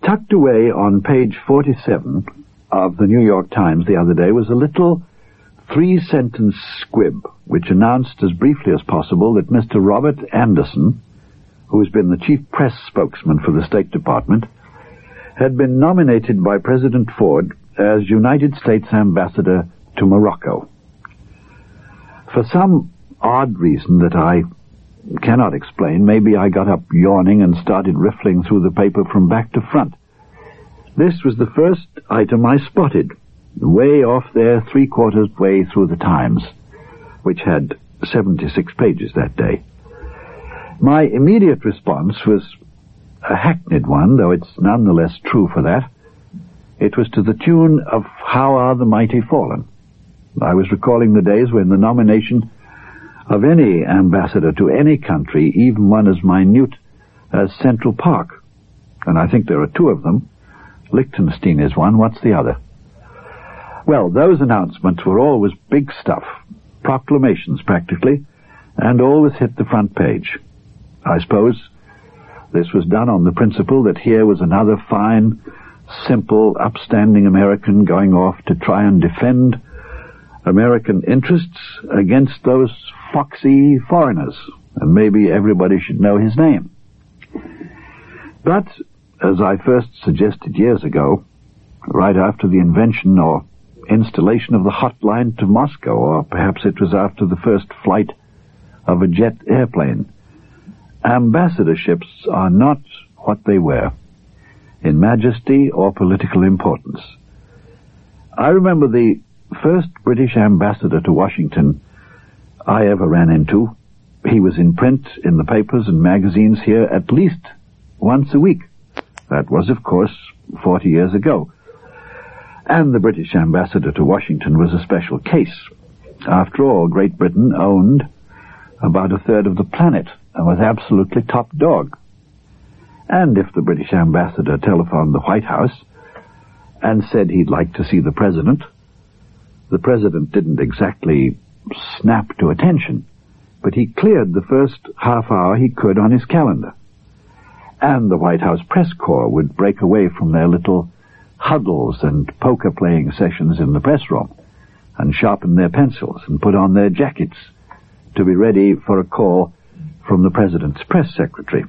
Tucked away on page 47 of the New York Times the other day was a little 3-sentence squib which announced as briefly as possible that Mr. Robert Anderson, who has been the chief press spokesman for the State Department, had been nominated by President Ford as United States Ambassador to Morocco. For some odd reason that I cannot explain, maybe I got up yawning and started riffling through the paper from back to front. This was the first item I spotted, way off there 3/4 way through the Times, which had 76 pages that day. My immediate response was a hackneyed one, though it's nonetheless true for that. It was to the tune of How Are the Mighty Fallen. I was recalling the days when the nomination of any ambassador to any country, even one as minute as Central Park, and I think there are 2 of them, Liechtenstein is one, what's the other? Well, those announcements were always big stuff, proclamations practically, and always hit the front page. I suppose this was done on the principle that here was another fine, simple, upstanding American going off to try and defend American interests against those foxy foreigners, and maybe everybody should know his name. But, as I first suggested years ago, right after the invention or installation of the hotline to Moscow, or perhaps it was after the first flight of a jet airplane, ambassadorships are not what they were, in majesty or political importance. I remember the first British ambassador to Washington I ever ran into. He was in print in the papers and magazines here at least once a week. That was, of course, 40 years ago. And the British ambassador to Washington was a special case. After all, Great Britain owned about 1/3 of the planet and was absolutely top dog. And if the British ambassador telephoned the White House and said he'd like to see the President didn't exactly snap to attention, but he cleared the first half hour he could on his calendar. And the White House press corps would break away from their little huddles and poker-playing sessions in the press room and sharpen their pencils and put on their jackets to be ready for a call from the President's press secretary.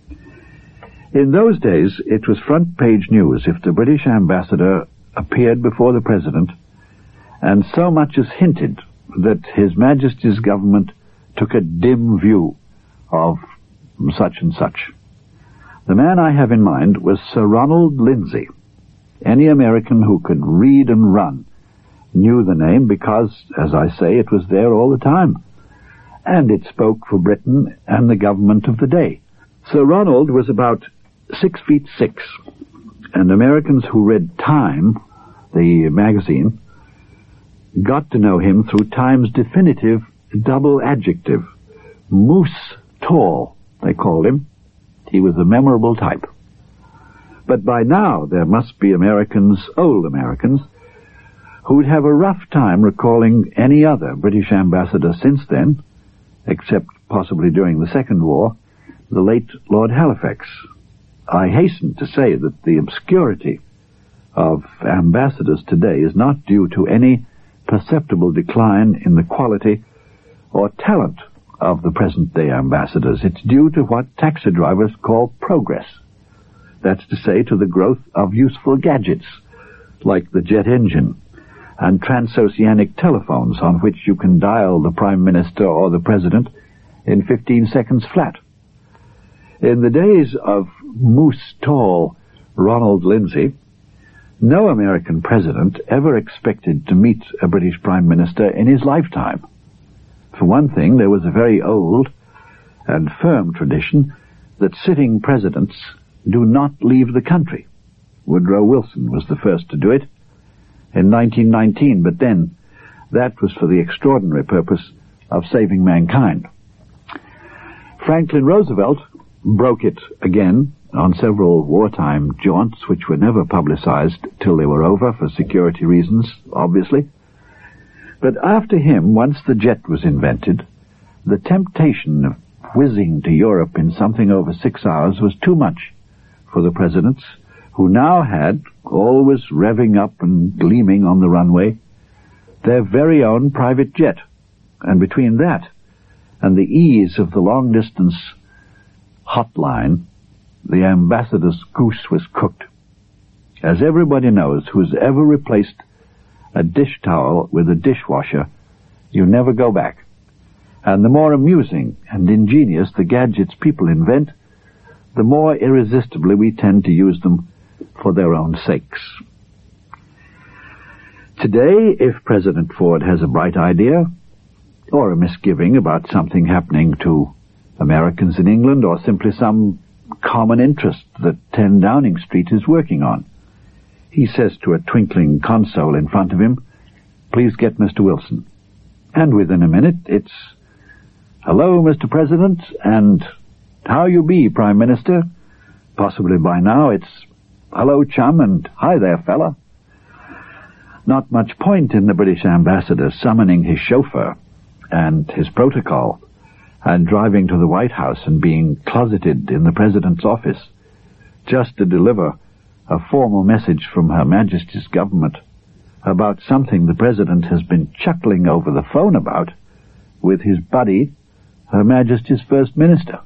In those days, it was front-page news if the British ambassador appeared before the President and so much as hinted that His Majesty's government took a dim view of such and such. The man I have in mind was Sir Ronald Lindsay. Any American who could read and run knew the name because, as I say, it was there all the time, and it spoke for Britain and the government of the day. Sir Ronald was about 6'6", and Americans who read Time, the magazine, got to know him through Time's definitive double adjective, moose tall, they called him. He was a memorable type. But by now there must be Americans, old Americans, who'd have a rough time recalling any other British ambassador since then, except possibly during the Second War, the late Lord Halifax. I hasten to say that the obscurity of ambassadors today is not due to any perceptible decline in the quality or talent of the present-day ambassadors. It's due to what taxi drivers call progress. That's to say, to the growth of useful gadgets, like the jet engine, and transoceanic telephones on which you can dial the Prime Minister or the President in 15 seconds flat. In the days of moose-tall Ronald Lindsay, no American president ever expected to meet a British Prime Minister in his lifetime. For one thing, there was a very old and firm tradition that sitting presidents do not leave the country. Woodrow Wilson was the first to do it in 1919, but then that was for the extraordinary purpose of saving mankind. Franklin Roosevelt broke it again on several wartime jaunts, which were never publicized till they were over for security reasons, obviously. But after him, once the jet was invented, the temptation of whizzing to Europe in something over 6 hours was too much for the presidents who now had, always revving up and gleaming on the runway, their very own private jet. And between that and the ease of the long-distance hotline, the ambassador's goose was cooked. As everybody knows who's ever replaced a dish towel with a dishwasher, you never go back. And the more amusing and ingenious the gadgets people invent, the more irresistibly we tend to use them for their own sakes. Today, if President Ford has a bright idea, or a misgiving about something happening to Americans in England, or simply some common interest that 10 Downing Street is working on, he says to a twinkling console in front of him, "Please get Mr. Wilson." And within a minute, it's, "Hello, Mr. President," and "How you be, Prime Minister?" Possibly by now it's, "Hello, chum," and "Hi there, fella." Not much point in the British ambassador summoning his chauffeur and his protocol and driving to the White House and being closeted in the President's office just to deliver a formal message from Her Majesty's government about something the President has been chuckling over the phone about with his buddy, Her Majesty's First Minister.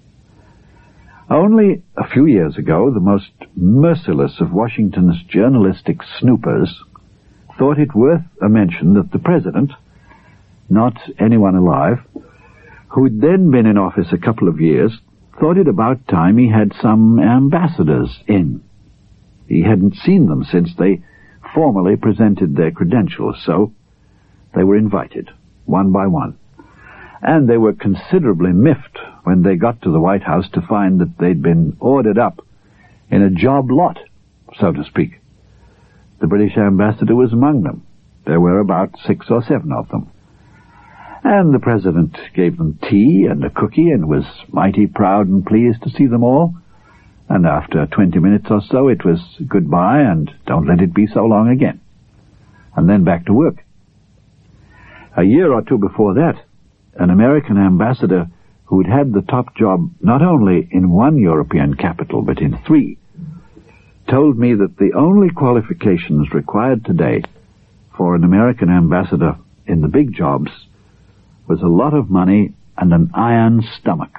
Only a few years ago, the most merciless of Washington's journalistic snoopers thought it worth a mention that the President, not anyone alive, who'd then been in office a couple of years, thought it about time he had some ambassadors in. He hadn't seen them since they formally presented their credentials, so they were invited, one by one. And they were considerably miffed when they got to the White House to find that they'd been ordered up in a job lot, so to speak. The British ambassador was among them. There were about 6 or 7 of them. And the President gave them tea and a cookie and was mighty proud and pleased to see them all. And after 20 minutes or so, it was goodbye and don't let it be so long again. And then back to work. A year or two before that, an American ambassador who'd had the top job not only in one European capital but in 3, told me that the only qualifications required today for an American ambassador in the big jobs was a lot of money and an iron stomach.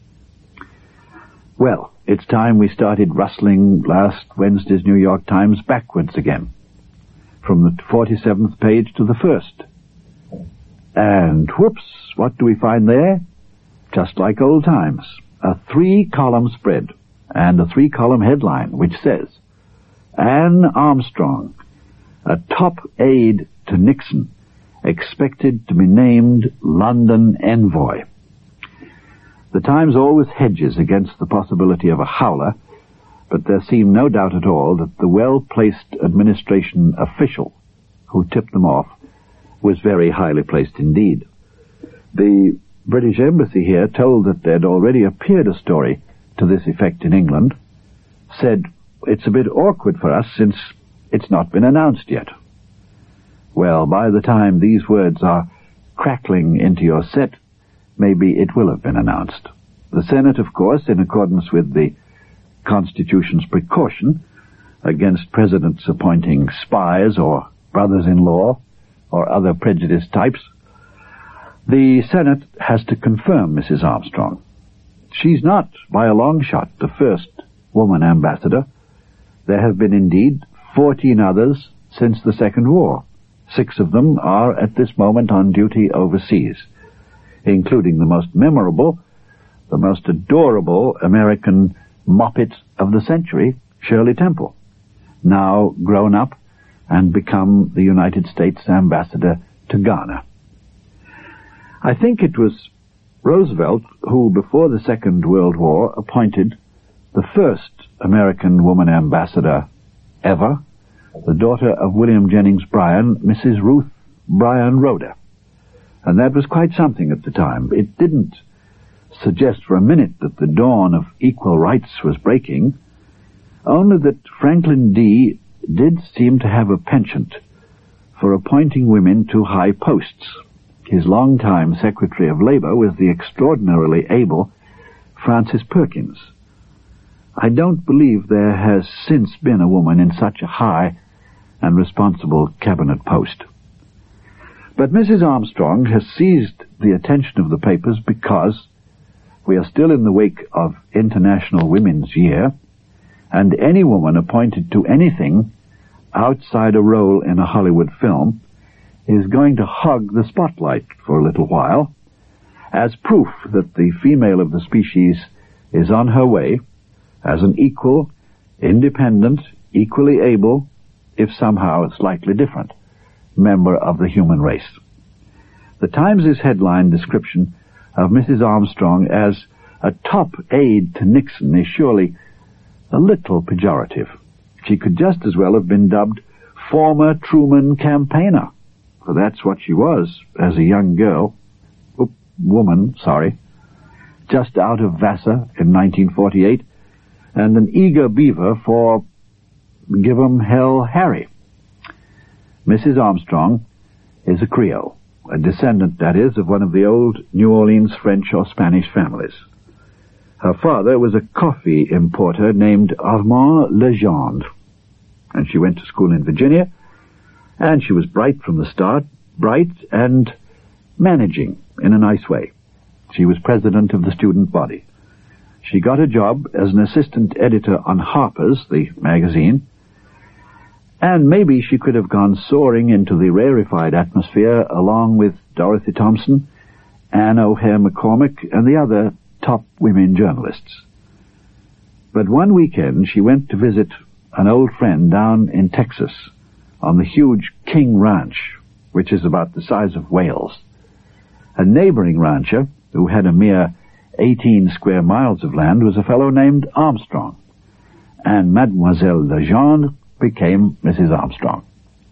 Well, it's time we started rustling last Wednesday's New York Times backwards again, from the 47th page to the 1st. And whoops, what do we find there? Just like old times, a 3-column spread and a 3-column headline which says, "Anne Armstrong, a top aide to Nixon, expected to be named London envoy." The Times always hedges against the possibility of a howler, but there seemed no doubt at all that the well-placed administration official who tipped them off was very highly placed indeed. The British Embassy here, told that there'd already appeared a story to this effect in England, said, "It's a bit awkward for us since it's not been announced yet." Well, by the time these words are crackling into your set, maybe it will have been announced. The Senate, of course, in accordance with the Constitution's precaution against presidents appointing spies or brothers-in-law or other prejudiced types, the Senate has to confirm Mrs. Armstrong. She's not, by a long shot, the first woman ambassador. There have been indeed 14 others since the Second War. 6 of them are at this moment on duty overseas, including the most memorable, the most adorable American moppet of the century, Shirley Temple, now grown up and become the United States ambassador to Ghana. I think it was Roosevelt who, before the Second World War, appointed the first American woman ambassador ever, the daughter of William Jennings Bryan, Mrs. Ruth Bryan Rhoda. And that was quite something at the time. It didn't suggest for a minute that the dawn of equal rights was breaking, only that Franklin D. did seem to have a penchant for appointing women to high posts. His longtime Secretary of Labor was the extraordinarily able Francis Perkins. I don't believe there has since been a woman in such a high and responsible cabinet post. But Mrs. Armstrong has seized the attention of the papers because we are still in the wake of International Women's Year, and any woman appointed to anything outside a role in a Hollywood film is going to hog the spotlight for a little while, as proof that the female of the species is on her way as an equal, independent, equally able, if somehow slightly different, member of the human race. The Times' headline description of Mrs. Armstrong as a top aide to Nixon is surely a little pejorative. She could just as well have been dubbed former Truman campaigner, for that's what she was as a young woman, just out of Vassar in 1948, and an eager beaver for give 'em hell Harry. Mrs. Armstrong is a Creole, a descendant, that is, of one of the old New Orleans French or Spanish families. Her father was a coffee importer named Armand Legendre, and she went to school in Virginia, and she was bright from the start, bright and managing in a nice way. She was president of the student body. She got a job as an assistant editor on Harper's, the magazine, and maybe she could have gone soaring into the rarefied atmosphere along with Dorothy Thompson, Anne O'Hare McCormick, and the other top women journalists. But one weekend she went to visit an old friend down in Texas on the huge King Ranch, which is about the size of Wales. A neighboring rancher, who had a mere 18 square miles of land, was a fellow named Armstrong, and Mademoiselle Legendre became Mrs. Armstrong.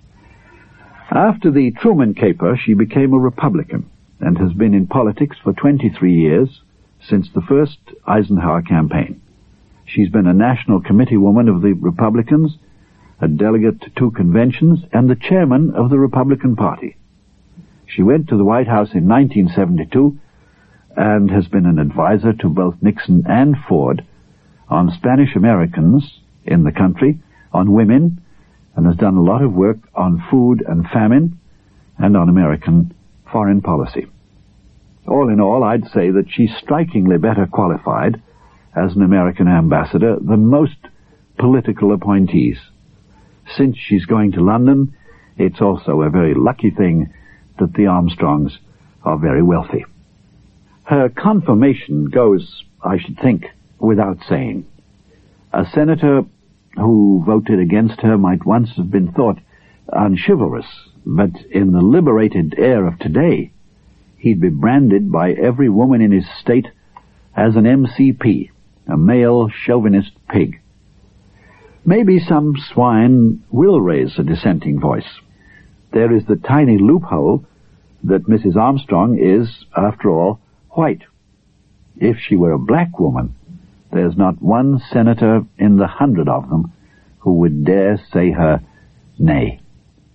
After the Truman caper, she became a Republican and has been in politics for 23 years, since the first Eisenhower campaign. She's been a national committee woman of the Republicans, a delegate to 2 conventions, and the chairman of the Republican Party. She went to the White House in 1972 and has been an advisor to both Nixon and Ford on Spanish Americans in the country, on women, and has done a lot of work on food and famine and on American foreign policy. All in all, I'd say that she's strikingly better qualified as an American ambassador than most political appointees. Since she's going to London, it's also a very lucky thing that the Armstrongs are very wealthy. Her confirmation goes, I should think, without saying. A senator who voted against her might once have been thought unchivalrous, but in the liberated air of today, he'd be branded by every woman in his state as an MCP, a male chauvinist pig. Maybe some swine will raise a dissenting voice. There is the tiny loophole that Mrs. Armstrong is, after all, white. If she were a black woman, there's not one senator in the 100 of them who would dare say her nay.